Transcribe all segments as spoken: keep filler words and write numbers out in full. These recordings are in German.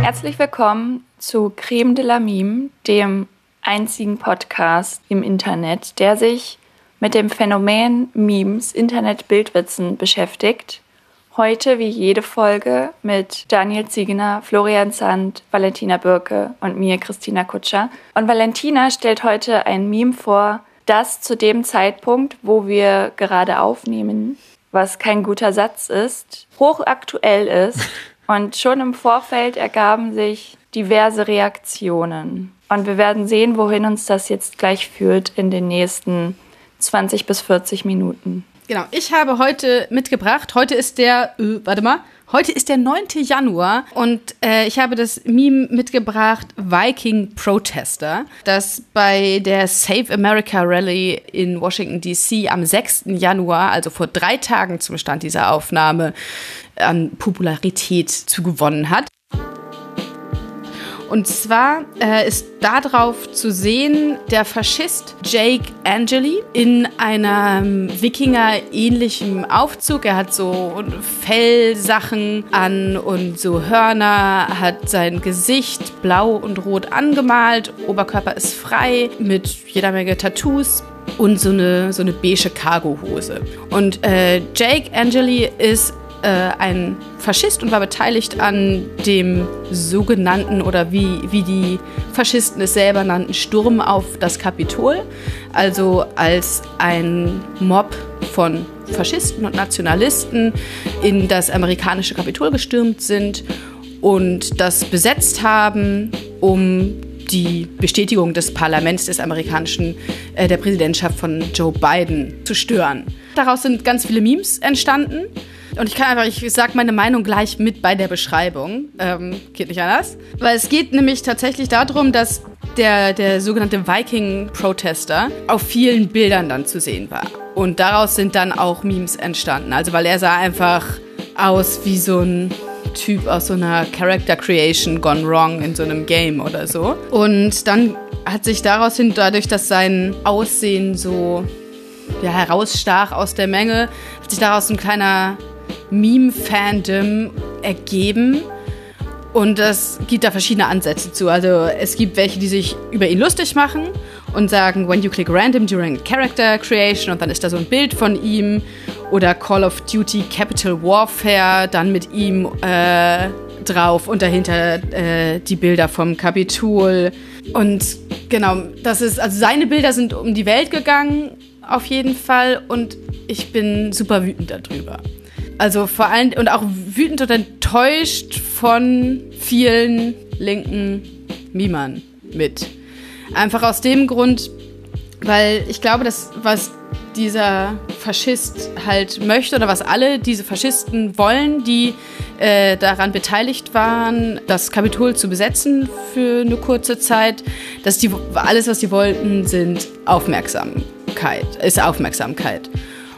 Herzlich willkommen zu Creme de la Meme, dem einzigen Podcast im Internet, der sich mit dem Phänomen Memes, Internet-Bildwitzen beschäftigt. Heute, wie jede Folge, mit Daniel Ziegener, Florian Zandt, Valentina Birke und mir, Christina Kutscher. Und Valentina stellt heute ein Meme vor, das zu dem Zeitpunkt, wo wir gerade aufnehmen, was kein guter Satz ist, hochaktuell ist. Und schon im Vorfeld ergaben sich diverse Reaktionen. Und wir werden sehen, wohin uns das jetzt gleich führt in den nächsten zwanzig bis vierzig Minuten. Genau, ich habe heute mitgebracht, heute ist der, äh, warte mal, heute ist der neunte Januar und äh, ich habe das Meme mitgebracht, Viking Protester, das bei der Save America Rally in Washington D C am sechsten Januar, also vor drei Tagen zum Stand dieser Aufnahme, an Popularität zugewonnen hat. Und zwar äh, ist darauf zu sehen der Faschist Jake Angeli in einem Wikinger-ähnlichen Aufzug. Er hat so Fellsachen an und so Hörner, hat sein Gesicht blau und rot angemalt, Oberkörper ist frei mit jeder Menge Tattoos und so eine, so eine beige Cargohose. Und äh, Jake Angeli ist Äh, ein Faschist und war beteiligt an dem sogenannten, oder wie, wie die Faschisten es selber nannten, Sturm auf das Kapitol. Also als ein Mob von Faschisten und Nationalisten in das amerikanische Kapitol gestürmt sind und das besetzt haben, um die Bestätigung des Parlaments des amerikanischen, äh, der Präsidentschaft von Joe Biden zu stören. Daraus sind ganz viele Memes entstanden. Und ich kann einfach, ich sag meine Meinung gleich mit bei der Beschreibung. Ähm, geht nicht anders. Weil es geht nämlich tatsächlich darum, dass der, der sogenannte Viking-Protester auf vielen Bildern dann zu sehen war. Und daraus sind dann auch Memes entstanden. Also weil er sah einfach aus wie so ein Typ aus so einer Character Creation gone wrong in so einem Game oder so. Und dann hat sich daraus hin, dadurch, dass sein Aussehen so ja, herausstach aus der Menge, hat sich daraus ein kleiner Meme-Fandom ergeben und es gibt da verschiedene Ansätze zu. Also es gibt welche, die sich über ihn lustig machen und sagen, when you click random during character creation, und dann ist da so ein Bild von ihm, oder Call of Duty Capital Warfare, dann mit ihm äh, drauf und dahinter äh, die Bilder vom Kapitol. Und genau, das ist, also seine Bilder sind um die Welt gegangen, auf jeden Fall, und ich bin super wütend darüber. Also vor allem, und auch wütend und enttäuscht von vielen linken Memern mit. Einfach aus dem Grund, weil ich glaube, dass was dieser Faschist halt möchte, oder was alle diese Faschisten wollen, die äh, daran beteiligt waren, das Kapitol zu besetzen für eine kurze Zeit, dass die alles, was die wollten, sind Aufmerksamkeit, ist Aufmerksamkeit.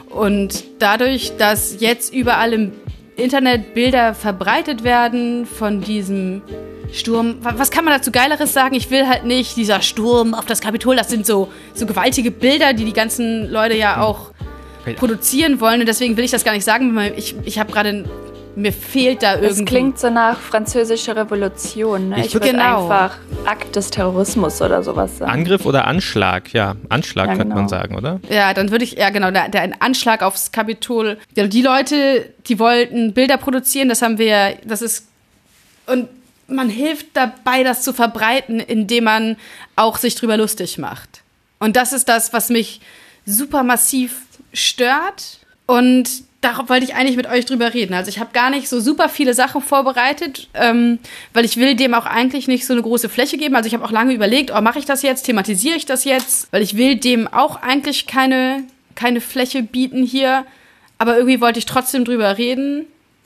Und dadurch, dass jetzt überall im Internet Bilder verbreitet werden von diesem Sturm, was kann man dazu Geileres sagen? Ich will halt nicht, dieser Sturm auf das Kapitol, das sind so, so gewaltige Bilder, die die ganzen Leute ja auch produzieren wollen. Und deswegen will ich das gar nicht sagen, weil ich, ich habe gerade, mir fehlt da irgendwie. Es klingt so nach französischer Revolution, ne? Ich, ich würde genau. einfach Akt des Terrorismus oder sowas sagen. Angriff oder Anschlag, ja. Anschlag ja, könnte genau. man sagen, oder? Ja, dann würde ich, ja genau, der, der ein Anschlag aufs Kapitol. Ja, die Leute, die wollten Bilder produzieren, das haben wir, das ist, und man hilft dabei, das zu verbreiten, indem man auch sich drüber lustig macht. Und das ist das, was mich super massiv stört. Und darauf wollte ich eigentlich mit euch drüber reden. Also ich habe gar nicht so super viele Sachen vorbereitet, ähm, weil ich will dem auch eigentlich nicht so eine große Fläche geben. Also ich habe auch lange überlegt, oh, mache ich das jetzt, thematisiere ich das jetzt? Weil ich will dem auch eigentlich keine, keine Fläche bieten hier. Aber irgendwie wollte ich trotzdem drüber reden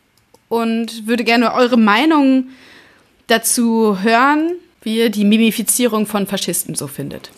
und würde gerne eure Meinung dazu hören, wie ihr die Mimifizierung von Faschisten so findet.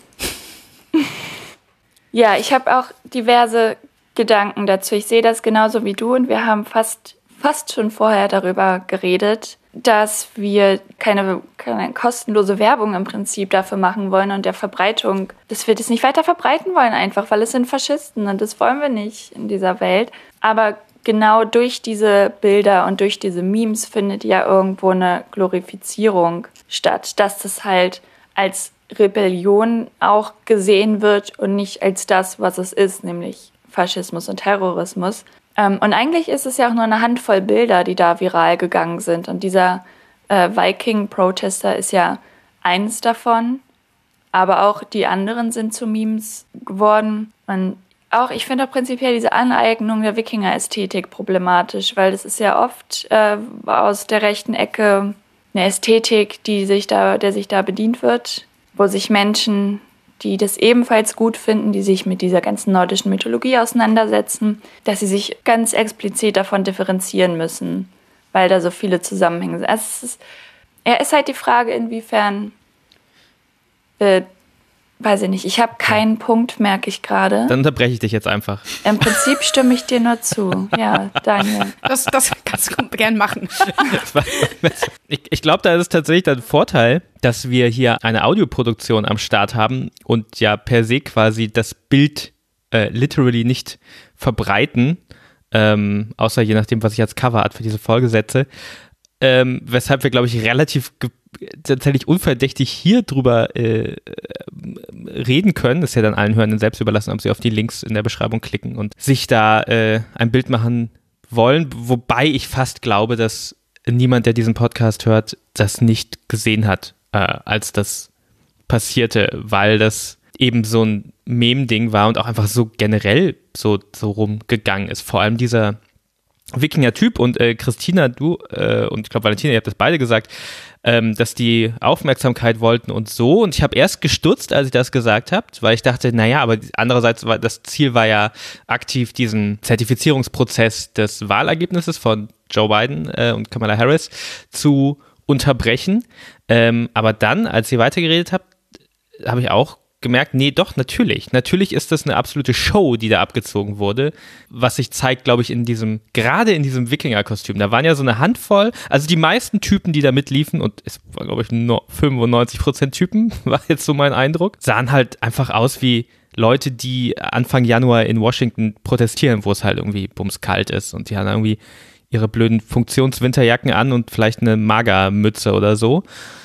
Ja, ich habe auch diverse Gedanken dazu. Ich sehe das genauso wie du, und wir haben fast, fast schon vorher darüber geredet, dass wir keine, keine kostenlose Werbung im Prinzip dafür machen wollen und der Verbreitung, dass wir das nicht weiter verbreiten wollen einfach, weil es sind Faschisten und das wollen wir nicht in dieser Welt. Aber genau durch diese Bilder und durch diese Memes findet ja irgendwo eine Glorifizierung statt, dass das halt als Rebellion auch gesehen wird und nicht als das, was es ist, nämlich Faschismus und Terrorismus. Und eigentlich ist es ja auch nur eine Handvoll Bilder, die da viral gegangen sind. Und dieser äh, Viking-Protester ist ja eins davon. Aber auch die anderen sind zu Memes geworden. Und auch, ich finde auch prinzipiell diese Aneignung der Wikinger-Ästhetik problematisch, weil das ist ja oft äh, aus der rechten Ecke eine Ästhetik, die sich da, der sich da bedient wird, wo sich Menschen, die das ebenfalls gut finden, die sich mit dieser ganzen nordischen Mythologie auseinandersetzen, dass sie sich ganz explizit davon differenzieren müssen, weil da so viele Zusammenhänge sind. Also es ist, ja, ist halt die Frage, inwiefern, äh, weiß ich nicht, ich habe keinen Punkt, merke ich gerade. Dann unterbreche ich dich jetzt einfach. Im Prinzip stimme ich dir nur zu. Ja, Daniel. Das, das kannst du gern machen. Ich, ich glaube, da ist es tatsächlich der Vorteil, dass wir hier eine Audioproduktion am Start haben und ja per se quasi das Bild äh, literally nicht verbreiten, ähm, außer je nachdem, was ich als Coverart für diese Folge setze. Ähm, weshalb wir, glaube ich, relativ ge- tatsächlich unverdächtig hier drüber äh, reden können. Das ist ja dann allen Hörenden selbst überlassen, ob sie auf die Links in der Beschreibung klicken und sich da äh, ein Bild machen wollen. Wobei ich fast glaube, dass niemand, der diesen Podcast hört, das nicht gesehen hat, äh, als das passierte, weil das eben so ein Meme-Ding war und auch einfach so generell so, so rumgegangen ist. Vor allem dieser Wikinger-Typ und äh, Christina, du äh, und ich glaube Valentina, ihr habt das beide gesagt, ähm, dass die Aufmerksamkeit wollten und so. Und ich habe erst gestutzt, als ich das gesagt habe, weil ich dachte, naja, aber andererseits war das Ziel war ja aktiv diesen Zertifizierungsprozess des Wahlergebnisses von Joe Biden äh, und Kamala Harris zu unterbrechen. Ähm, aber dann, als ihr weitergeredet habt, habe ich auch gemerkt, nee, doch, natürlich. Natürlich ist das eine absolute Show, die da abgezogen wurde, was sich zeigt, glaube ich, in diesem, gerade in diesem Wikinger-Kostüm. Da waren ja so eine Handvoll, also die meisten Typen, die da mitliefen, und es war, glaube ich, nur fünfundneunzig Prozent Typen, war jetzt so mein Eindruck, sahen halt einfach aus wie Leute, die Anfang Januar in Washington protestieren, wo es halt irgendwie bumskalt ist und die haben irgendwie ihre blöden Funktionswinterjacken an und vielleicht eine Magermütze oder so.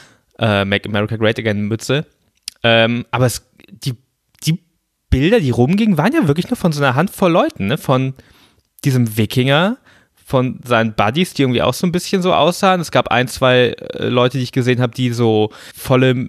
Äh, Make America Great Again Mütze. Ähm, aber es, die, die Bilder, die rumgingen, waren ja wirklich nur von so einer Handvoll Leuten, ne? Von diesem Wikinger, von seinen Buddies, die irgendwie auch so ein bisschen so aussahen. Es gab ein, zwei äh, Leute, die ich gesehen habe, die so volle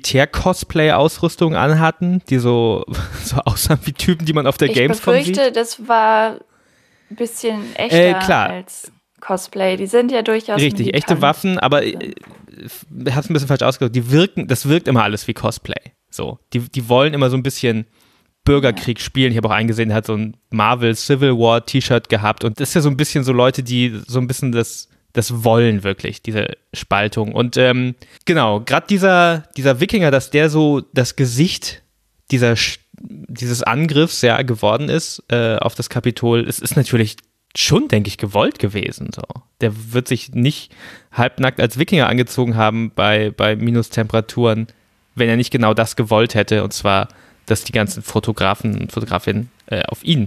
Militär-Cosplay-Ausrüstung anhatten, die so, so aussahen wie Typen, die man auf der ich Gamescom sieht. Ich befürchte, das war ein bisschen echter äh, klar. als Cosplay. Die sind ja durchaus richtig, militant. Echte Waffen, aber äh, hat es ein bisschen falsch ausgedrückt, die wirken, das wirkt immer alles wie Cosplay. So, die, die wollen immer so ein bisschen Bürgerkrieg ja. spielen. Ich habe auch einen gesehen, der hat so ein Marvel Civil War T-Shirt gehabt und das ist ja so ein bisschen so Leute, die so ein bisschen das, das wollen wirklich, diese Spaltung. Und ähm, genau, gerade dieser, dieser Wikinger, dass der so das Gesicht dieser, dieses Angriffs ja geworden ist äh, auf das Kapitol, es ist natürlich schon, denke ich, gewollt gewesen. So. Der wird sich nicht halbnackt als Wikinger angezogen haben bei, bei Minustemperaturen, wenn er nicht genau das gewollt hätte, und zwar, dass die ganzen Fotografen und Fotografinnen äh, auf ihn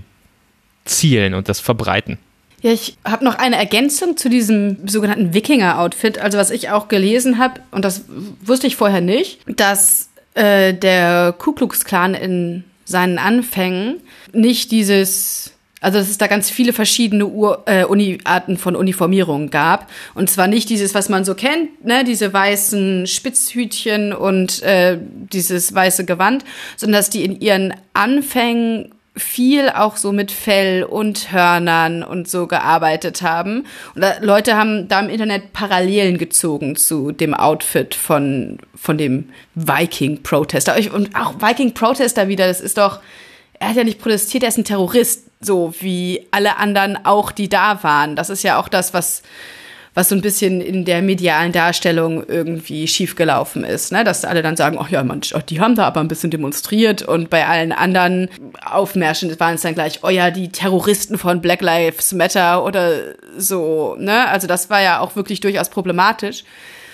zielen und das verbreiten. Ja, ich habe noch eine Ergänzung zu diesem sogenannten Wikinger-Outfit. Also was ich auch gelesen habe, und das wusste ich vorher nicht, dass äh, der Ku Klux Klan in seinen Anfängen nicht dieses... Also dass es da ganz viele verschiedene Ur- äh, Uni- Arten von Uniformierungen gab. Und zwar nicht dieses, was man so kennt, ne, diese weißen Spitzhütchen und äh, dieses weiße Gewand, sondern dass die in ihren Anfängen viel auch so mit Fell und Hörnern und so gearbeitet haben. Und da, Leute haben da im Internet Parallelen gezogen zu dem Outfit von, von dem Viking-Protester. Und auch Viking-Protester wieder, das ist doch, er hat ja nicht protestiert, er ist ein Terrorist. So wie alle anderen auch, die da waren. Das ist ja auch das, was, was so ein bisschen in der medialen Darstellung irgendwie schiefgelaufen ist. Ne? Dass alle dann sagen, ach ja, man, die haben da aber ein bisschen demonstriert. Und bei allen anderen Aufmärschen waren es dann gleich, oh ja, die Terroristen von Black Lives Matter oder so. Ne? Also das war ja auch wirklich durchaus problematisch.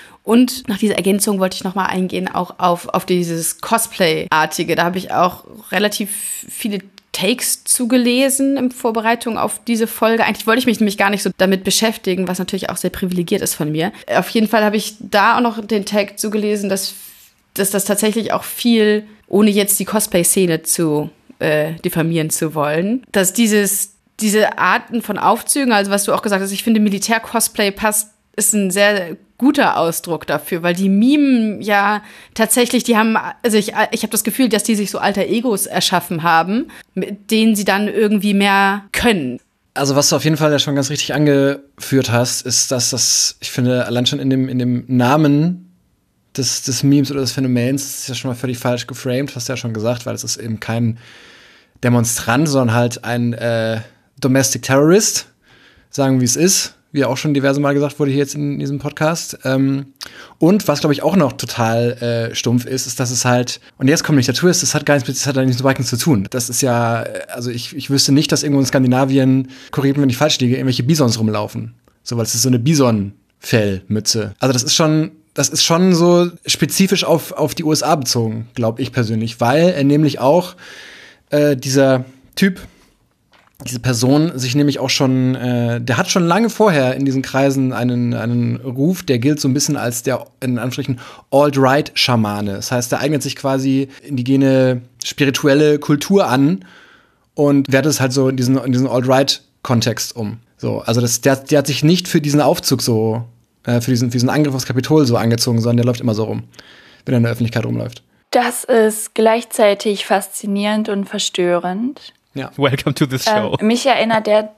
Und nach dieser Ergänzung wollte ich nochmal eingehen, auch auf, auf dieses Cosplay-artige. Da habe ich auch relativ viele Takes zugelesen in Vorbereitung auf diese Folge. Eigentlich wollte ich mich nämlich gar nicht so damit beschäftigen, was natürlich auch sehr privilegiert ist von mir. Auf jeden Fall habe ich da auch noch den Take zugelesen, dass, dass das tatsächlich auch viel, ohne jetzt die Cosplay-Szene zu äh, diffamieren zu wollen, dass dieses, diese Arten von Aufzügen, also was du auch gesagt hast, ich finde Militär-Cosplay passt, ist ein sehr guter Ausdruck dafür, weil die mimen ja tatsächlich, die haben, also ich, ich habe das Gefühl, dass die sich so alter Egos erschaffen haben, mit denen sie dann irgendwie mehr können. Also was du auf jeden Fall ja schon ganz richtig angeführt hast, ist, dass das, ich finde, allein schon in dem, in dem Namen des, des Memes oder des Phänomens ist ja schon mal völlig falsch geframed, hast du ja schon gesagt, weil es ist eben kein Demonstrant, sondern halt ein äh, Domestic Terrorist, sagen wie es ist, wie auch schon diverse Mal gesagt wurde hier jetzt in diesem Podcast. Ähm, und was, glaube ich, auch noch total äh, stumpf ist, ist, dass es halt, und jetzt kommt nicht der Twist, das hat gar nichts mit, das hat nichts mit zu tun. Das ist ja, also ich, ich wüsste nicht, dass irgendwo in Skandinavien, korrigiert mich, wenn ich falsch liege, irgendwelche Bisons rumlaufen. So, weil es ist so eine Bison-Fellmütze. Also das ist schon, das ist schon so spezifisch auf, auf die U S A bezogen, glaube ich persönlich, weil er nämlich auch äh, dieser Typ, diese Person sich nämlich auch schon, äh, der hat schon lange vorher in diesen Kreisen einen, einen Ruf, der gilt so ein bisschen als der, in Anführungsstrichen, Alt-Right-Schamane. Das heißt, der eignet sich quasi indigene spirituelle Kultur an und wertet es halt so in diesen, in diesen Alt-Right-Kontext um. So, also das, der, der hat sich nicht für diesen Aufzug so, äh, für diesen, für diesen Angriff aufs Kapitol so angezogen, sondern der läuft immer so rum, wenn er in der Öffentlichkeit rumläuft. Das ist gleichzeitig faszinierend und verstörend. Ja. Welcome to this show. Ähm, mich erinnert der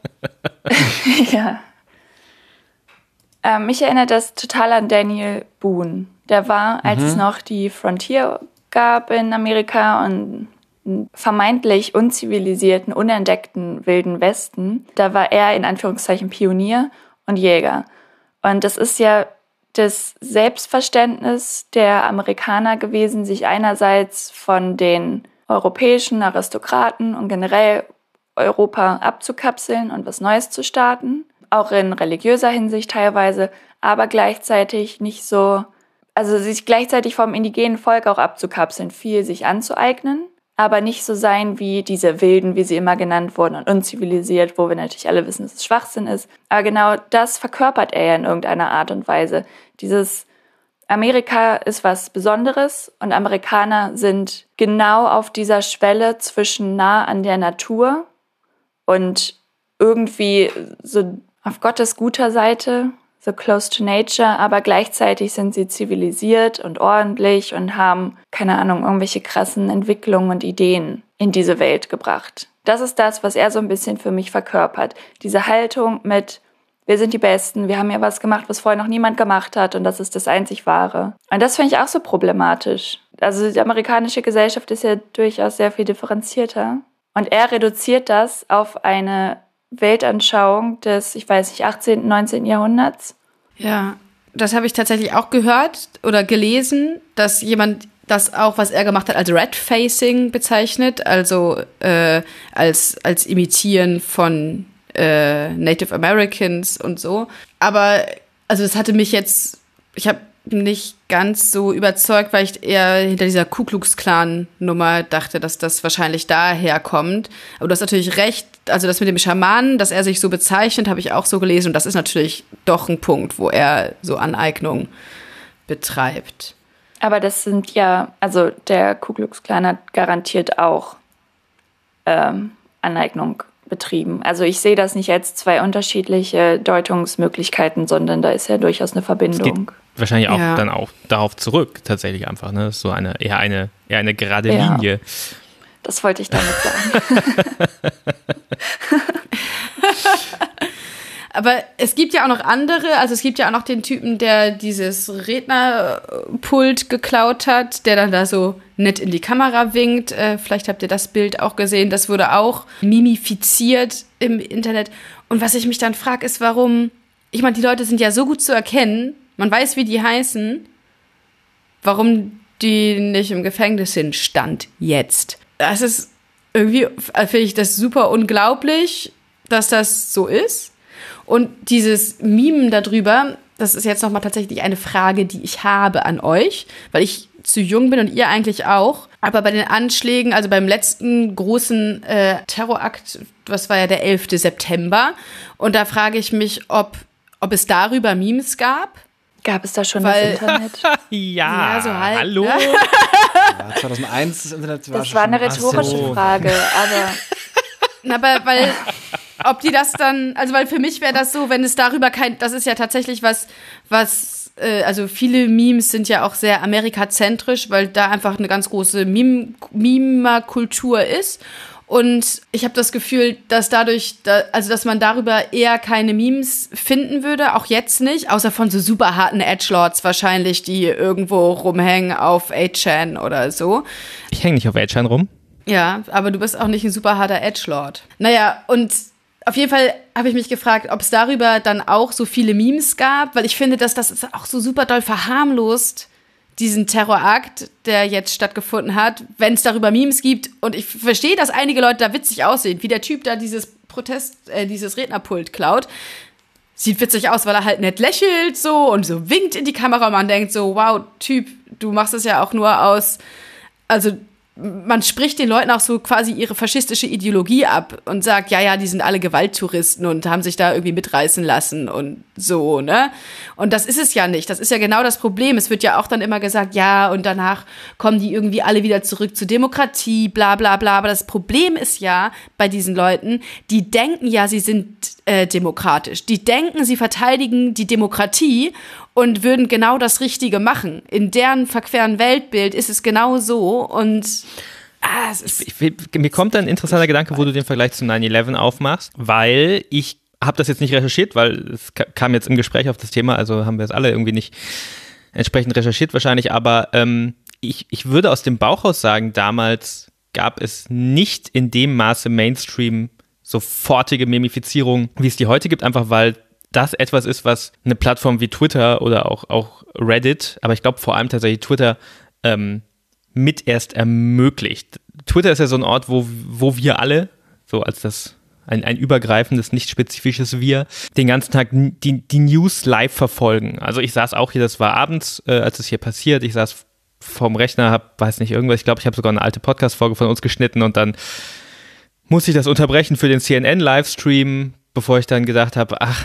ja. Ähm, mich erinnert das total an Daniel Boone. Der war, als mhm. es noch die Frontier gab in Amerika und einen vermeintlich unzivilisierten, unentdeckten Wilden Westen, da war er in Anführungszeichen Pionier und Jäger. Und das ist ja das Selbstverständnis der Amerikaner gewesen, sich einerseits von den europäischen Aristokraten und generell Europa abzukapseln und was Neues zu starten, auch in religiöser Hinsicht teilweise, aber gleichzeitig nicht so, also sich gleichzeitig vom indigenen Volk auch abzukapseln, viel sich anzueignen, aber nicht so sein wie diese Wilden, wie sie immer genannt wurden und unzivilisiert, wo wir natürlich alle wissen, dass es Schwachsinn ist. Aber genau das verkörpert er ja in irgendeiner Art und Weise. Dieses Amerika ist was Besonderes und Amerikaner sind genau auf dieser Schwelle zwischen nah an der Natur und irgendwie so auf Gottes guter Seite, so close to nature, aber gleichzeitig sind sie zivilisiert und ordentlich und haben, keine Ahnung, irgendwelche krassen Entwicklungen und Ideen in diese Welt gebracht. Das ist das, was er so ein bisschen für mich verkörpert. Diese Haltung mit wir sind die Besten, wir haben ja was gemacht, was vorher noch niemand gemacht hat und das ist das einzig Wahre. Und das finde ich auch so problematisch. Also die amerikanische Gesellschaft ist ja durchaus sehr viel differenzierter. Und er reduziert das auf eine Weltanschauung des, ich weiß nicht, achtzehnten, neunzehnten Jahrhunderts. Ja, das habe ich tatsächlich auch gehört oder gelesen, dass jemand das auch, was er gemacht hat, als Red-Facing bezeichnet, also äh, als, als Imitieren von Äh, Native Americans und so. Aber, also das hatte mich jetzt, ich habe nicht ganz so überzeugt, weil ich eher hinter dieser Ku Klux Klan-Nummer dachte, dass das wahrscheinlich daher kommt. Aber du hast natürlich recht, also das mit dem Schamanen, dass er sich so bezeichnet, habe ich auch so gelesen. Und das ist natürlich doch ein Punkt, wo er so Aneignung betreibt. Aber das sind ja, also der Ku Klux Klan hat garantiert auch ähm, Aneignung betrieben. Also ich sehe das nicht als zwei unterschiedliche Deutungsmöglichkeiten, sondern da ist ja durchaus eine Verbindung. Es geht wahrscheinlich auch ja. dann auch darauf zurück, tatsächlich einfach, ne? So eine, eher eine, eher eine gerade ja. Linie. Das wollte ich damit sagen. Aber es gibt ja auch noch andere, also es gibt ja auch noch den Typen, der dieses Rednerpult geklaut hat, der dann da so nett in die Kamera winkt. Äh, vielleicht habt ihr das Bild auch gesehen. Das wurde auch mimifiziert im Internet. Und was ich mich dann frage, ist, warum, ich meine, die Leute sind ja so gut zu erkennen, man weiß, wie die heißen, warum die nicht im Gefängnis sind, Stand jetzt. Das ist irgendwie, finde ich das super unglaublich, dass das so ist. Und dieses Mimen darüber, das ist jetzt nochmal tatsächlich eine Frage, die ich habe an euch, weil ich zu jung bin und ihr eigentlich auch. Aber bei den Anschlägen, also beim letzten großen äh, Terrorakt, was war ja der elfte September, und da frage ich mich, ob, ob es darüber Memes gab. Gab es da schon Weil, das Internet? ja, ja, so halt, hallo? Ne? Ja, zweitausendeins, das Internet war Das schon war eine schon- rhetorische so. Frage, aber Na, aber weil, ob die das dann, also weil für mich wäre das so, wenn es darüber kein, das ist ja tatsächlich was, was, äh, also viele Memes sind ja auch sehr amerikazentrisch, weil da einfach eine ganz große Meme, Meme-Kultur ist. Und ich habe das Gefühl, dass dadurch, da, also dass man darüber eher keine Memes finden würde, auch jetzt nicht, außer von so super harten Edgelords wahrscheinlich, die irgendwo rumhängen auf eight chan oder so. Ich hänge nicht auf eight chan rum. Ja, aber du bist auch nicht ein super harter Edgelord. Naja, und auf jeden Fall habe ich mich gefragt, ob es darüber dann auch so viele Memes gab, weil ich finde, dass das ist auch so super doll verharmlost, diesen Terrorakt, der jetzt stattgefunden hat, wenn es darüber Memes gibt. Und ich verstehe, dass einige Leute da witzig aussehen, wie der Typ da dieses Protest, äh, dieses Rednerpult klaut. Sieht witzig aus, weil er halt nett lächelt so und so winkt in die Kamera und man denkt so, wow, Typ, du machst es ja auch nur aus, also man spricht den Leuten auch so quasi ihre faschistische Ideologie ab und sagt, ja, ja, die sind alle Gewalttouristen und haben sich da irgendwie mitreißen lassen und so, ne? Und das ist es ja nicht. Das ist ja genau das Problem. Es wird ja auch dann immer gesagt, ja, und danach kommen die irgendwie alle wieder zurück zur Demokratie, bla, bla, bla. Aber das Problem ist ja bei diesen Leuten, die denken ja, sie sind äh, demokratisch. Die denken, sie verteidigen die Demokratie und würden genau das Richtige machen. In deren verqueren Weltbild ist es genau so und ah, es ist Ich, ich, mir kommt ein interessanter Gedanke, wo du den Vergleich zu nine eleven aufmachst, weil ich habe das jetzt nicht recherchiert, weil es kam jetzt im Gespräch auf das Thema, also haben wir es alle irgendwie nicht entsprechend recherchiert wahrscheinlich, aber ähm, ich, ich würde aus dem Bauch aus sagen, damals gab es nicht in dem Maße Mainstream sofortige Memifizierung, wie es die heute gibt, einfach weil das etwas ist, was eine Plattform wie Twitter oder auch, auch Reddit, aber ich glaube vor allem tatsächlich Twitter ähm, mit erst ermöglicht. Twitter ist ja so ein Ort, wo, wo wir alle, so als das ein, ein übergreifendes, nicht spezifisches Wir, den ganzen Tag die, die News live verfolgen. Also ich saß auch hier, das war abends, äh, als es hier passiert, ich saß vorm Rechner, hab, weiß nicht, irgendwas, ich glaube, ich habe sogar eine alte Podcast-Folge von uns geschnitten und dann musste ich das unterbrechen für den C N N-Livestream, bevor ich dann gedacht habe, ach,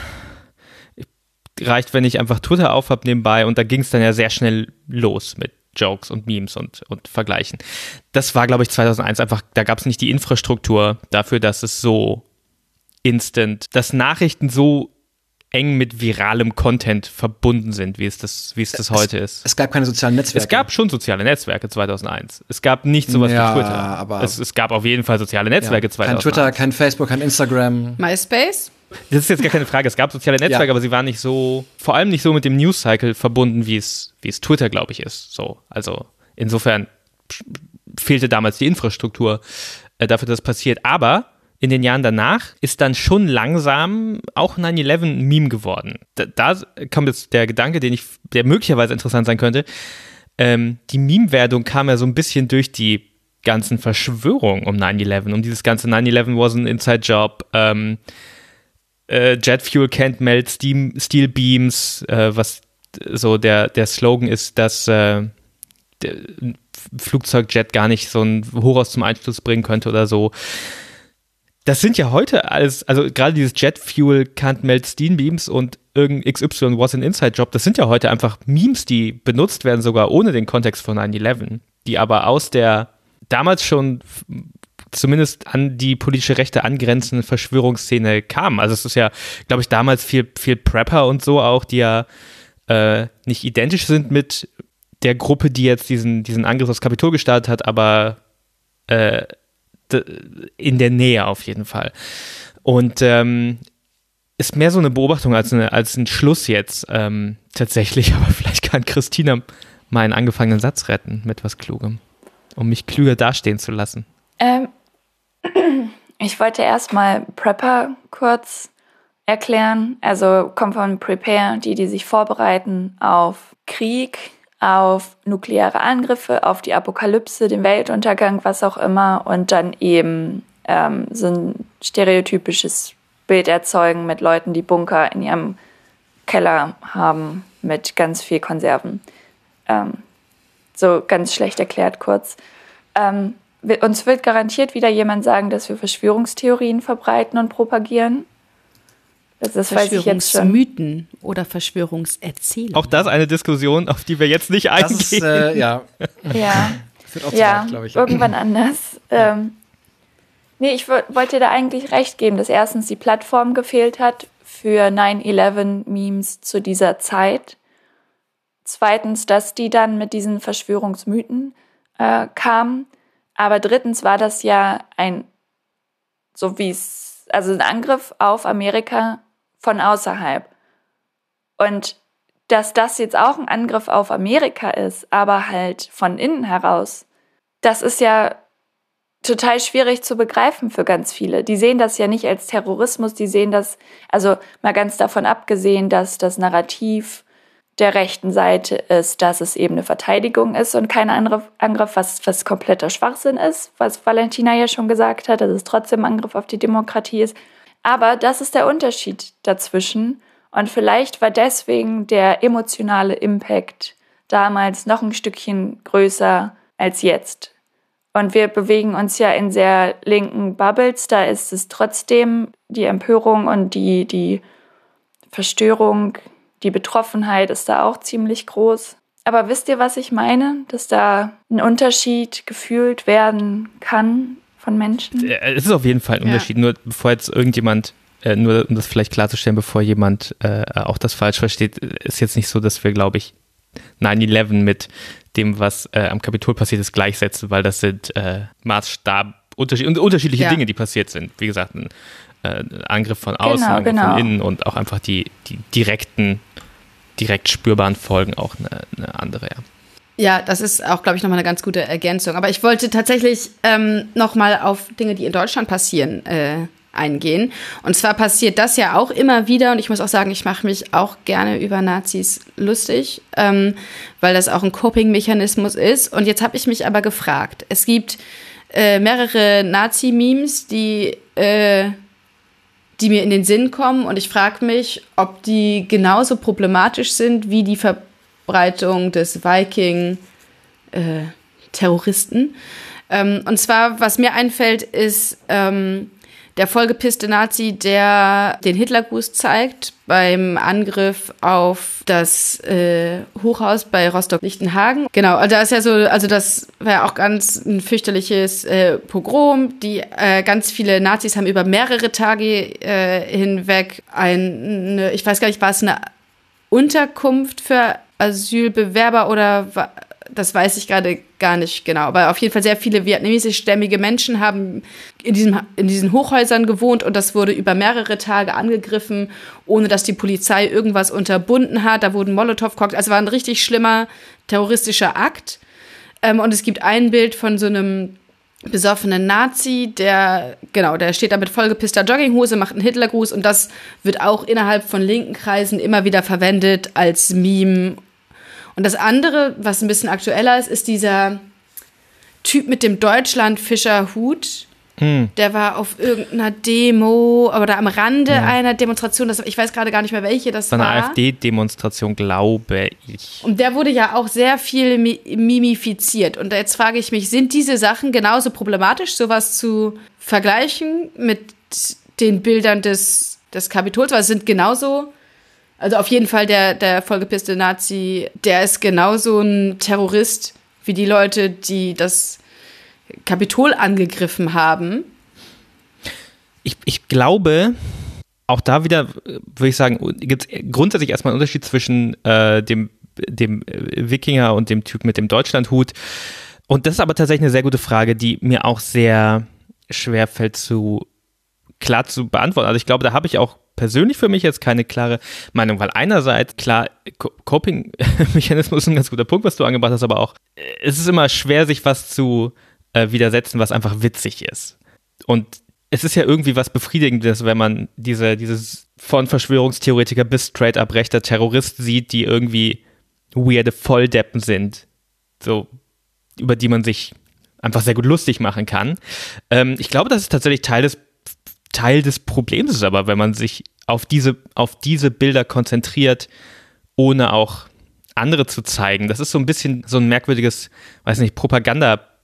reicht, wenn ich einfach Twitter aufhab nebenbei und da ging es dann ja sehr schnell los mit Jokes und Memes und, und Vergleichen. Das war, glaube ich, zweitausendeins einfach, da gab es nicht die Infrastruktur dafür, dass es so instant, dass Nachrichten so eng mit viralem Content verbunden sind, wie es das, wie es das heute ist. Es gab keine sozialen Netzwerke. Es gab schon soziale Netzwerke zweitausendeins. Es gab nicht sowas Ja, wie Twitter. aber- es, es gab auf jeden Fall soziale Netzwerke ja, kein zweitausendeins. Twitter, kein Facebook, kein Instagram. MySpace. Das ist jetzt gar keine Frage. Es gab soziale Netzwerke, Ja. aber sie waren nicht so, vor allem nicht so mit dem News-Cycle verbunden, wie es, wie es Twitter, glaube ich, ist. So, also insofern fehlte damals die Infrastruktur äh, dafür, dass das passiert. Aber in den Jahren danach ist dann schon langsam auch nine eleven ein Meme geworden. Da, da kommt jetzt der Gedanke, den ich, der möglicherweise interessant sein könnte. Ähm, die Meme-Werdung kam ja so ein bisschen durch die ganzen Verschwörungen um nine eleven, um dieses ganze nine eleven was an inside job, ähm, äh, Jet Fuel can't melt Steam, Steel Beams, äh, was so der, der Slogan ist, dass äh, der Flugzeugjet gar nicht so ein Hochhaus zum Einsturz bringen könnte oder so. Das sind ja heute alles, also gerade dieses Jet Fuel can't melt Steam Beams und irgendein X Y was an inside job, das sind ja heute einfach Memes, die benutzt werden, sogar ohne den Kontext von nine eleven, die aber aus der damals schon zumindest an die politische Rechte angrenzende Verschwörungsszene kamen. Also es ist ja, glaube ich, damals viel, viel Prepper und so auch, die ja äh, nicht identisch sind mit der Gruppe, die jetzt diesen, diesen Angriff aufs Kapitol gestartet hat, aber äh, d- in der Nähe auf jeden Fall. Und ähm, ist mehr so eine Beobachtung als, eine, als ein Schluss jetzt ähm, tatsächlich, aber vielleicht kann Christina meinen angefangenen Satz retten mit was Klugem, um mich klüger dastehen zu lassen. Ähm, ich wollte erstmal Prepper kurz erklären. Also kommt von Prepare, die, die sich vorbereiten auf Krieg, auf nukleare Angriffe, auf die Apokalypse, den Weltuntergang, was auch immer. Und dann eben ähm, so ein stereotypisches Bild erzeugen mit Leuten, die Bunker in ihrem Keller haben mit ganz viel Konserven. Ähm, so ganz schlecht erklärt kurz. Ähm, uns wird garantiert wieder jemand sagen, dass wir Verschwörungstheorien verbreiten und propagieren. Das, das weiß ich jetzt schon. Verschwörungsmythen oder Verschwörungserzählungen. Auch das eine Diskussion, auf die wir jetzt nicht eingehen. Das ist, äh, ja. Ja, Führt auch zu ja weit, glaube ich. irgendwann anders. Ähm, nee, ich w- wollte da eigentlich recht geben, dass erstens die Plattform gefehlt hat für nine eleven Memes zu dieser Zeit. Zweitens, dass die dann mit diesen Verschwörungsmythen äh, kamen. Aber drittens war das ja ein, so wie es, also ein Angriff auf Amerika von außerhalb. Und dass das jetzt auch ein Angriff auf Amerika ist, aber halt von innen heraus, das ist ja total schwierig zu begreifen für ganz viele. Die sehen das ja nicht als Terrorismus, die sehen das, also mal ganz davon abgesehen, dass das Narrativ der rechten Seite ist, dass es eben eine Verteidigung ist und kein Angriff, Angriff was, was kompletter Schwachsinn ist, was Valentina ja schon gesagt hat, dass es trotzdem ein Angriff auf die Demokratie ist. Aber das ist der Unterschied dazwischen. Und vielleicht war deswegen der emotionale Impact damals noch ein Stückchen größer als jetzt. Und wir bewegen uns ja in sehr linken Bubbles, da ist es trotzdem die Empörung und die, die Verstörung, die Betroffenheit ist da auch ziemlich groß. Aber wisst ihr, was ich meine? Dass da ein Unterschied gefühlt werden kann von Menschen? Es ist auf jeden Fall ein Ja. Unterschied. Nur bevor jetzt irgendjemand, äh, nur um das vielleicht klarzustellen, bevor jemand äh, auch das falsch versteht, ist jetzt nicht so, dass wir, glaube ich, nine eleven mit dem, was äh, am Kapitol passiert ist, gleichsetzen, weil das sind äh, Maßstab, unterschied- unterschiedliche Ja. Dinge, die passiert sind. Wie gesagt, ein äh, Angriff von außen, Genau, Angriff genau. von innen und auch einfach die, die direkten, direkt spürbaren Folgen auch eine, eine andere, ja. Ja, das ist auch, glaube ich, nochmal eine ganz gute Ergänzung. Aber ich wollte tatsächlich ähm, nochmal auf Dinge, die in Deutschland passieren, äh, eingehen. Und zwar passiert das ja auch immer wieder. Und ich muss auch sagen, ich mache mich auch gerne über Nazis lustig, ähm, weil das auch ein Coping-Mechanismus ist. Und jetzt habe ich mich aber gefragt, es gibt äh, mehrere Nazi-Memes, die, äh, die mir in den Sinn kommen. Und ich frage mich, ob die genauso problematisch sind wie die Verbreitung des Viking-Terroristen. Ähm, und zwar, was mir einfällt, ist ähm, der vollgepisste Nazi, der den Hitlergruß zeigt beim Angriff auf das äh, Hochhaus bei Rostock-Lichtenhagen. Genau, also da ist ja so, also das war ja auch ganz ein fürchterliches äh, Pogrom. Die äh, ganz viele Nazis haben über mehrere Tage äh, hinweg eine, ich weiß gar nicht, war es eine Unterkunft für Asylbewerber oder wa- das weiß ich gerade gar nicht genau. Aber auf jeden Fall sehr viele vietnamesischstämmige Menschen haben in, diesem, in diesen Hochhäusern gewohnt und das wurde über mehrere Tage angegriffen, ohne dass die Polizei irgendwas unterbunden hat. Da wurden Molotow-Cocktails, also war ein richtig schlimmer terroristischer Akt. Ähm, und es gibt ein Bild von so einem besoffenen Nazi, der, genau, der steht da mit vollgepisster Jogginghose, macht einen Hitlergruß und das wird auch innerhalb von linken Kreisen immer wieder verwendet als Meme. Und das andere, was ein bisschen aktueller ist, ist dieser Typ mit dem Deutschland-Fischer-Hut. Hm. Der war auf irgendeiner Demo oder am Rande ja. einer Demonstration. Das, ich weiß gerade gar nicht mehr, welche das war. Das war eine AfD-Demonstration, glaube ich. Und der wurde ja auch sehr viel mi- mimifiziert. Und jetzt frage ich mich, sind diese Sachen genauso problematisch, sowas zu vergleichen mit den Bildern des, des Kapitols? Weil es sind genauso... Also auf jeden Fall der, der vollgepisste Nazi, der ist genauso ein Terrorist wie die Leute, die das Kapitol angegriffen haben. Ich, ich glaube, auch da wieder, würde ich sagen, gibt es grundsätzlich erstmal einen Unterschied zwischen äh, dem, dem Wikinger und dem Typ mit dem Deutschlandhut. Und das ist aber tatsächlich eine sehr gute Frage, die mir auch sehr schwer fällt, zu, klar zu beantworten. Also ich glaube, da habe ich auch persönlich für mich jetzt keine klare Meinung, weil einerseits, klar, Coping-Mechanismus ist ein ganz guter Punkt, was du angebracht hast, aber auch, es ist immer schwer, sich was zu äh, widersetzen, was einfach witzig ist. Und es ist ja irgendwie was Befriedigendes, wenn man diese, dieses von Verschwörungstheoretiker bis straight-up rechter Terrorist sieht, die irgendwie weirde Volldeppen sind, so, über die man sich einfach sehr gut lustig machen kann. Ähm, ich glaube, das ist tatsächlich Teil des Teil des Problems ist aber, wenn man sich auf diese, auf diese Bilder konzentriert, ohne auch andere zu zeigen. Das ist so ein bisschen so ein merkwürdiges, weiß nicht, Propaganda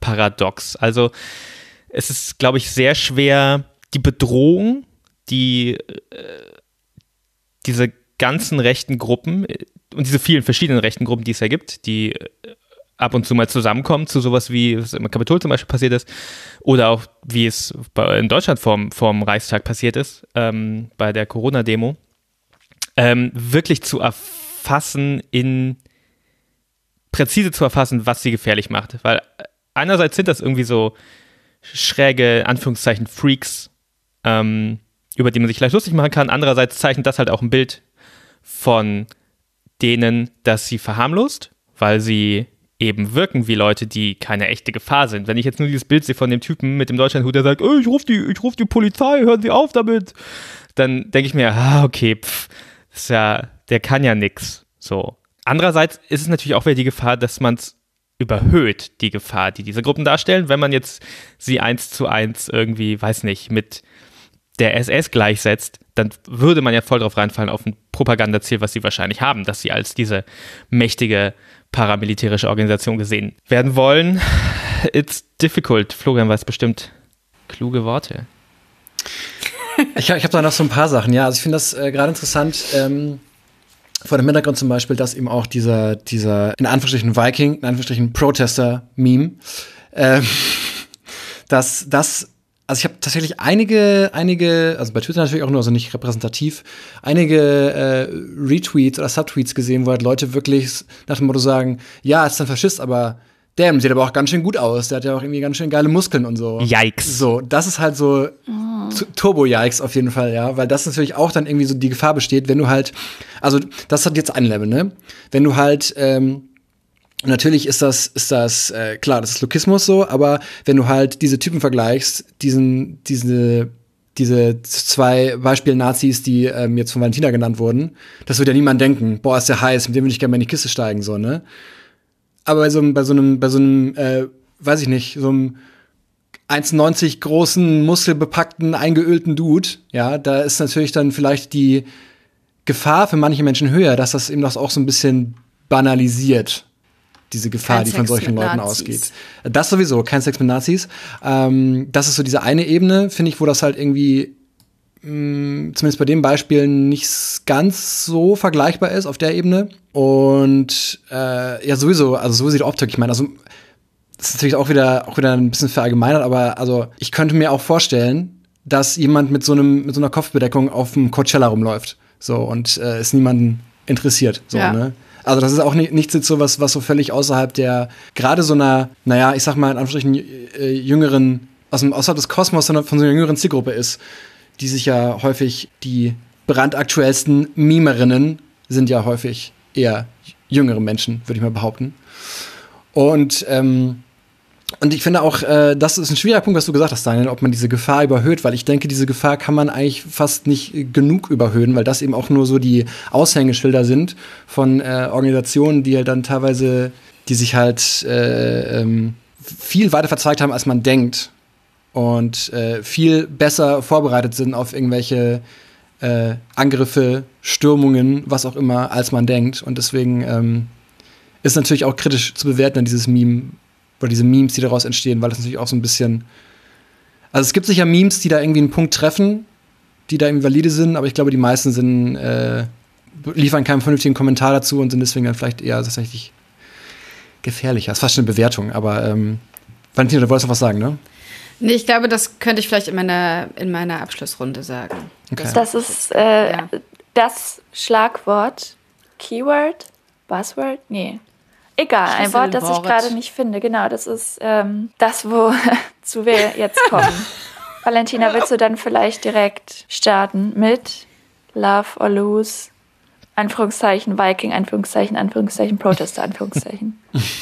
paradox. Also es ist, glaube ich, sehr schwer, die Bedrohung, die äh, diese ganzen rechten Gruppen und diese vielen verschiedenen rechten Gruppen, die es ja gibt, die äh, ab und zu mal zusammenkommen zu sowas wie, was im Kapitol zum Beispiel passiert ist, oder auch wie es bei, in Deutschland vorm, vorm Reichstag passiert ist, ähm, bei der Corona-Demo, ähm, wirklich zu erfassen, in präzise zu erfassen, was sie gefährlich macht. Weil einerseits sind das irgendwie so schräge, Anführungszeichen, Freaks, ähm, über die man sich vielleicht lustig machen kann. Andererseits zeichnet das halt auch ein Bild von denen, dass sie verharmlost, weil sie eben wirken wie Leute, die keine echte Gefahr sind. Wenn ich jetzt nur dieses Bild sehe von dem Typen mit dem Deutschlandhut, der sagt, oh, ich rufe die, ich ruf die Polizei, hören Sie auf damit, dann denke ich mir, ah, okay, pff, ist ja, der kann ja nix. So. Andererseits ist es natürlich auch wieder die Gefahr, dass man es überhöht, die Gefahr, die diese Gruppen darstellen, wenn man jetzt sie eins zu eins irgendwie, weiß nicht, mit der S S gleichsetzt, dann würde man ja voll drauf reinfallen auf ein Propagandaziel, was sie wahrscheinlich haben, dass sie als diese mächtige paramilitärische Organisation gesehen werden wollen. It's difficult. Florian weiß bestimmt kluge Worte. Ich, ich habe da noch so ein paar Sachen, ja. Also ich finde das äh, gerade interessant, ähm, vor dem Hintergrund zum Beispiel, dass eben auch dieser, dieser in Anführungsstrichen Viking, in Anführungsstrichen Protester-Meme, ähm, dass das Also ich habe tatsächlich einige, einige, also bei Twitter natürlich auch nur, also nicht repräsentativ, einige äh, Retweets oder Subtweets gesehen, wo halt Leute wirklich nach dem Motto sagen, ja, ist ein Faschist, aber damn, sieht aber auch ganz schön gut aus. Der hat ja auch irgendwie ganz schön geile Muskeln und so. Yikes. So, das ist halt so oh. Turbo-Yikes auf jeden Fall, ja, weil das natürlich auch dann irgendwie so die Gefahr besteht, wenn du halt, also das hat jetzt ein Level, ne? Wenn du halt, ähm, natürlich ist das, ist das, äh, klar, das ist Lokismus so, aber wenn du halt diese Typen vergleichst, diesen, diese, diese zwei Beispiel-Nazis, die ähm, jetzt von Valentina genannt wurden, das wird ja niemand denken, boah, ist der heiß, mit dem würde ich gerne mal in die Kiste steigen, so, ne? Aber bei so einem, bei so einem, bei so einem, äh, weiß ich nicht, so einem eins neunzig großen, muskelbepackten, eingeölten Dude, ja, da ist natürlich dann vielleicht die Gefahr für manche Menschen höher, dass das eben das auch so ein bisschen banalisiert, diese Gefahr, kein die von solchen Leuten Nazis. ausgeht. Das sowieso, kein Sex mit Nazis. Ähm, das ist so diese eine Ebene, finde ich, wo das halt irgendwie mh, zumindest bei den Beispielen nicht ganz so vergleichbar ist auf der Ebene. Und äh, ja, sowieso, also sowieso die Optik, ich meine, also das ist natürlich auch wieder, auch wieder ein bisschen verallgemeinert, aber also ich könnte mir auch vorstellen, dass jemand mit so einem, mit so einer Kopfbedeckung auf dem Coachella rumläuft. So, und äh, es niemanden interessiert. So, ja. ne? Also das ist auch nicht, nichts jetzt so was, was so völlig außerhalb der, gerade so einer, naja, ich sag mal in Anführungsstrichen äh, jüngeren, aus dem, außerhalb des Kosmos von so einer jüngeren Zielgruppe ist, die sich ja häufig, die brandaktuellsten Memerinnen sind ja häufig eher jüngere Menschen, würde ich mal behaupten. Und ähm, Und ich finde auch, äh, das ist ein schwieriger Punkt, was du gesagt hast, Daniel, ob man diese Gefahr überhöht, weil ich denke, diese Gefahr kann man eigentlich fast nicht genug überhöhen, weil das eben auch nur so die Aushängeschilder sind von äh, Organisationen, die halt dann teilweise, die sich halt äh, ähm, viel weiter verzweigt haben, als man denkt und äh, viel besser vorbereitet sind auf irgendwelche äh, Angriffe, Stürmungen, was auch immer, als man denkt. Und deswegen ähm, ist natürlich auch kritisch zu bewerten, dieses Meme, oder diese Memes, die daraus entstehen, weil das natürlich auch so ein bisschen, also es gibt sicher Memes, die da irgendwie einen Punkt treffen, die da irgendwie valide sind, aber ich glaube, die meisten sind, äh, liefern keinen vernünftigen Kommentar dazu und sind deswegen dann vielleicht eher tatsächlich gefährlicher. Das ist fast schon eine Bewertung, aber ähm, Valentina, du wolltest noch was sagen, ne? Nee, ich glaube, das könnte ich vielleicht in meiner, in meiner Abschlussrunde sagen. Okay. Das ist äh, ja. das Schlagwort, Keyword, Buzzword, nee. Egal, ein Wort, das ich gerade nicht finde. Genau, das ist ähm, das, wozu wir jetzt kommen. Valentina, willst du dann vielleicht direkt starten mit Love or Lose, Anführungszeichen, Viking, Anführungszeichen, Anführungszeichen, Protester, Anführungszeichen.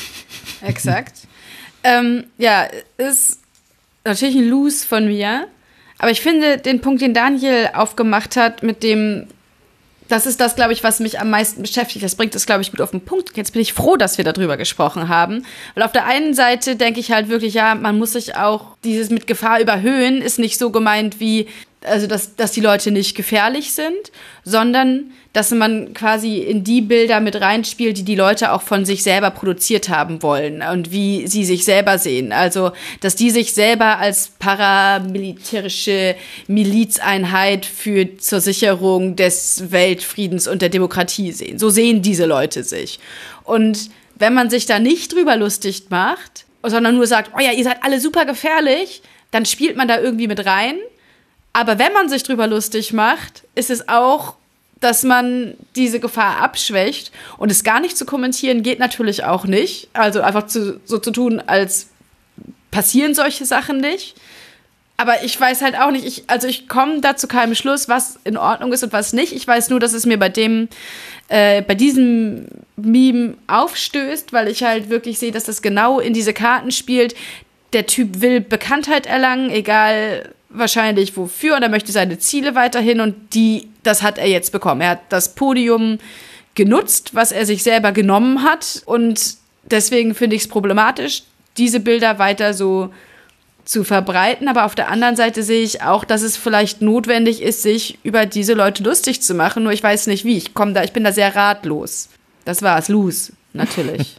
Exakt. ähm, ja, ist natürlich ein Lose von mir. Aber ich finde den Punkt, den Daniel aufgemacht hat, mit dem das ist das, glaube ich, was mich am meisten beschäftigt. Das bringt es, glaube ich, gut auf den Punkt. Jetzt bin ich froh, dass wir darüber gesprochen haben. Weil auf der einen Seite denke ich halt wirklich, ja, man muss sich auch dieses mit Gefahr überhöhen, ist nicht so gemeint wie, also dass, dass die Leute nicht gefährlich sind, sondern dass man quasi in die Bilder mit reinspielt, die die Leute auch von sich selber produziert haben wollen und wie sie sich selber sehen. Also, dass die sich selber als paramilitärische Milizeinheit für zur Sicherung des Weltfriedens und der Demokratie sehen. So sehen diese Leute sich. Und wenn man sich da nicht drüber lustig macht, sondern nur sagt, oh ja, ihr seid alle super gefährlich, dann spielt man da irgendwie mit rein. Aber wenn man sich drüber lustig macht, ist es auch, dass man diese Gefahr abschwächt. Und es gar nicht zu kommentieren geht natürlich auch nicht. Also einfach zu, so zu tun, als passieren solche Sachen nicht. Aber ich weiß halt auch nicht, ich, also ich komme da zu keinem Schluss, was in Ordnung ist und was nicht. Ich weiß nur, dass es mir bei dem, äh, bei diesem Meme aufstößt, weil ich halt wirklich sehe, dass das genau in diese Karten spielt. Der Typ will Bekanntheit erlangen, egal wahrscheinlich wofür, und er möchte seine Ziele weiterhin, und die, das hat er jetzt bekommen. Er hat das Podium genutzt, was er sich selber genommen hat, und deswegen finde ich es problematisch, diese Bilder weiter so zu verbreiten. Aber auf der anderen Seite sehe ich auch, dass es vielleicht notwendig ist, sich über diese Leute lustig zu machen, nur ich weiß nicht wie. Ich komme da, ich bin da sehr ratlos. Das war's, Lose, natürlich.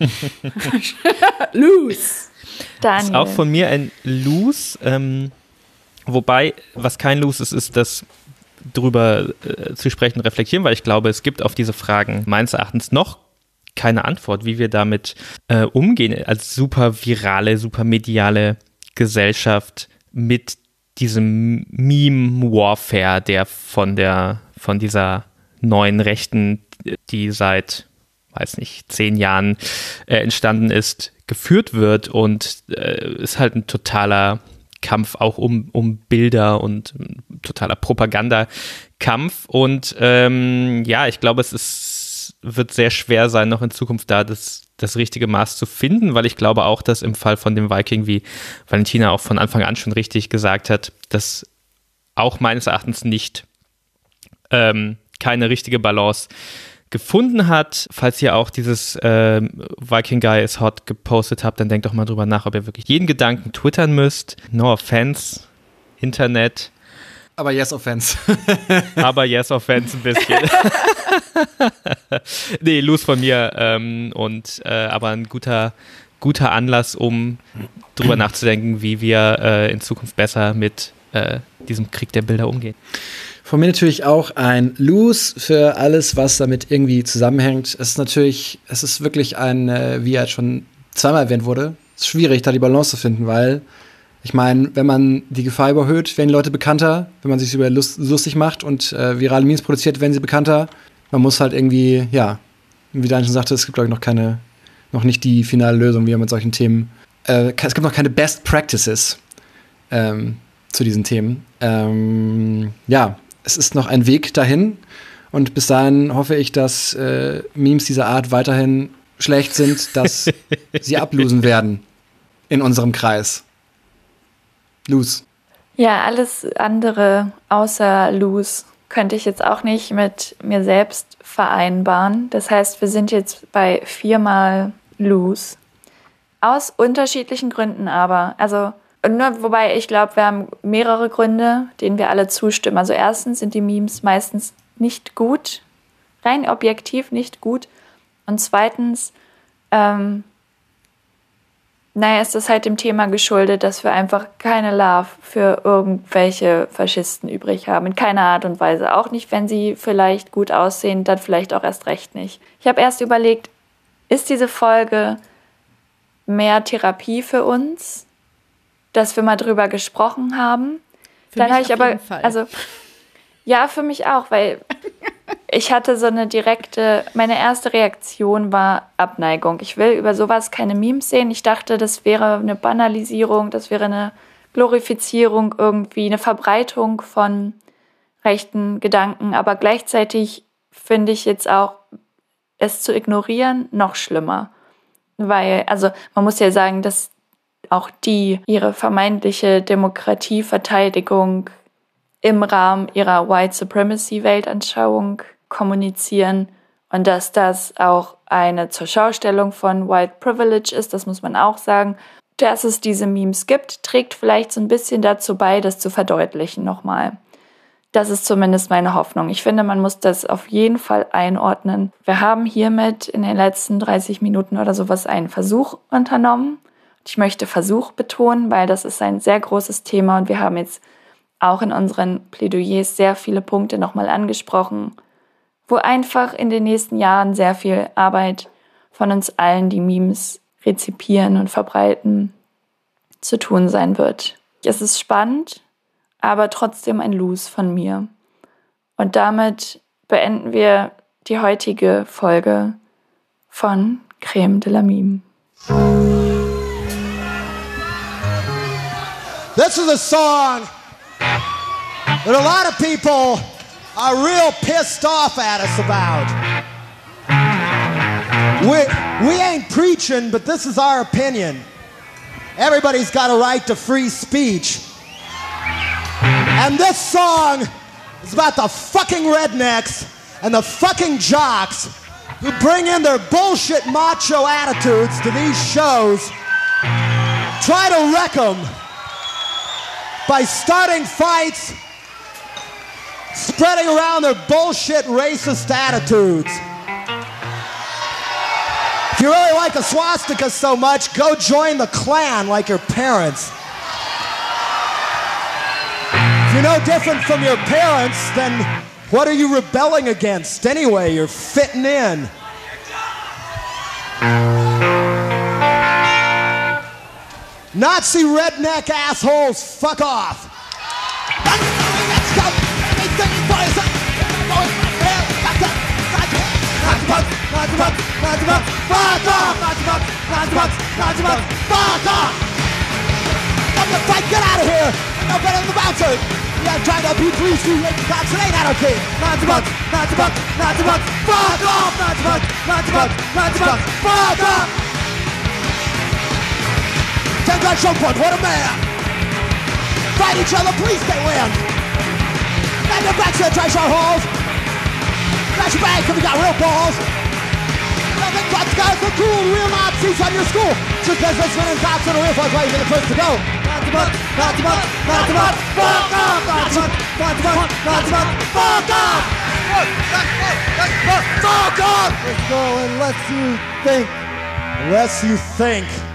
Lose. Das ist auch von mir ein Lose, ähm wobei, was kein Lose ist, ist das drüber äh, zu sprechen, reflektieren, weil ich glaube, es gibt auf diese Fragen meines Erachtens noch keine Antwort, wie wir damit äh, umgehen als super virale, super mediale Gesellschaft mit diesem Meme-Warfare, der von der, von dieser neuen Rechten, die seit, weiß nicht, zehn Jahren äh, entstanden ist, geführt wird, und äh, ist halt ein totaler Kampf auch um, um Bilder und totaler Propagandakampf. Und ähm, ja, ich glaube, es ist, wird sehr schwer sein, noch in Zukunft da das, das richtige Maß zu finden, weil ich glaube auch, dass im Fall von dem Viking, wie Valentina auch von Anfang an schon richtig gesagt hat, dass auch meines Erachtens nicht ähm, keine richtige Balance gefunden hat. Falls ihr auch dieses äh, Viking Guy is hot gepostet habt, dann denkt doch mal drüber nach, ob ihr wirklich jeden Gedanken twittern müsst. No offense, Internet. Aber yes offense. Aber yes offense ein bisschen. Nee, Lose von mir. Ähm, und äh, aber ein guter, guter Anlass, um drüber nachzudenken, wie wir äh, in Zukunft besser mit äh, diesem Krieg der Bilder umgehen. Von mir natürlich auch ein Lose für alles, was damit irgendwie zusammenhängt. Es ist natürlich, es ist wirklich ein, äh, wie er schon zweimal erwähnt wurde, es ist schwierig, da die Balance zu finden, weil ich meine, wenn man die Gefahr überhöht, werden die Leute bekannter, wenn man sich über Lust, lustig macht und äh, virale Memes produziert, werden sie bekannter. Man muss halt irgendwie, ja, wie Daniel schon sagte, es gibt, glaube ich, noch keine, noch nicht die finale Lösung, wie man mit solchen Themen, äh, es gibt noch keine Best Practices ähm, zu diesen Themen. Ähm, ja, es ist noch ein Weg dahin, und bis dahin hoffe ich, dass äh, Memes dieser Art weiterhin schlecht sind, dass sie ablosen werden in unserem Kreis. Lose. Ja, alles andere außer Lose könnte ich jetzt auch nicht mit mir selbst vereinbaren. Das heißt, wir sind jetzt bei viermal Lose. Aus unterschiedlichen Gründen aber. Also nur, wobei ich glaube, wir haben mehrere Gründe, denen wir alle zustimmen. Also erstens sind die Memes meistens nicht gut, rein objektiv nicht gut. Und zweitens, ähm, naja, ist das halt dem Thema geschuldet, dass wir einfach keine Love für irgendwelche Faschisten übrig haben. In keiner Art und Weise. Auch nicht, wenn sie vielleicht gut aussehen, dann vielleicht auch erst recht nicht. Ich habe erst überlegt, ist diese Folge mehr Therapie für uns, dass wir mal drüber gesprochen haben? Für dann mich habe ich auf aber, jeden Fall. also ja, für mich auch, weil ich hatte so eine direkte, meine erste Reaktion war Abneigung. Ich will über sowas keine Memes sehen. Ich dachte, das wäre eine Banalisierung, das wäre eine Glorifizierung irgendwie, eine Verbreitung von rechten Gedanken. Aber gleichzeitig finde ich jetzt auch, es zu ignorieren, noch schlimmer. Weil, also man muss ja sagen, dass auch die ihre vermeintliche Demokratieverteidigung im Rahmen ihrer White Supremacy-Weltanschauung kommunizieren und dass das auch eine Zurschaustellung von White Privilege ist, das muss man auch sagen. Dass es diese Memes gibt, trägt vielleicht so ein bisschen dazu bei, das zu verdeutlichen nochmal. Das ist zumindest meine Hoffnung. Ich finde, man muss das auf jeden Fall einordnen. Wir haben hiermit in den letzten dreißig Minuten oder sowas einen Versuch unternommen. Ich möchte Versuch betonen, weil das ist ein sehr großes Thema und wir haben jetzt auch in unseren Plädoyers sehr viele Punkte nochmal angesprochen, wo einfach in den nächsten Jahren sehr viel Arbeit von uns allen, die Memes rezipieren und verbreiten, zu tun sein wird. Es ist spannend, aber trotzdem ein Lose von mir. Und damit beenden wir die heutige Folge von Crème de la Meme. This is a song that a lot of people are real pissed off at us about. We, we ain't preaching, but this is our opinion. Everybody's got a right to free speech. And this song is about the fucking rednecks and the fucking jocks who bring in their bullshit macho attitudes to these shows, try to wreck them by starting fights, spreading around their bullshit racist attitudes. If you really like a swastika so much, go join the Klan like your parents. If you're no different from your parents, then what are you rebelling against anyway? You're fitting in. Nazi redneck assholes, fuck off. Fuck off! Fuck off! Stop the fight, get out of here! No better than the bouncers! Yeah, I'm trying to be police, you raping cops, it ain't anarchy! Nazi bucks, Nazi bucks, Nazi bucks, fuck off! Nazi bucks, Nazi bucks, Nazi bucks, fuck off! Ten gun show point, what a man! Fight each other, please they win! Stand your backs here, trash our halls! Trash your bags, cause we got real balls! Nothing but guys are cool, real Nazis on your school! Just businessmen and cops on the real folks, why you're the first to go! Nazi bucks, Nazi bucks, Nazi bucks, fuck off! Nazi bucks, Nazi bucks, Nazi bucks, fuck off! Fuck off! Let's go unless you think, unless you think.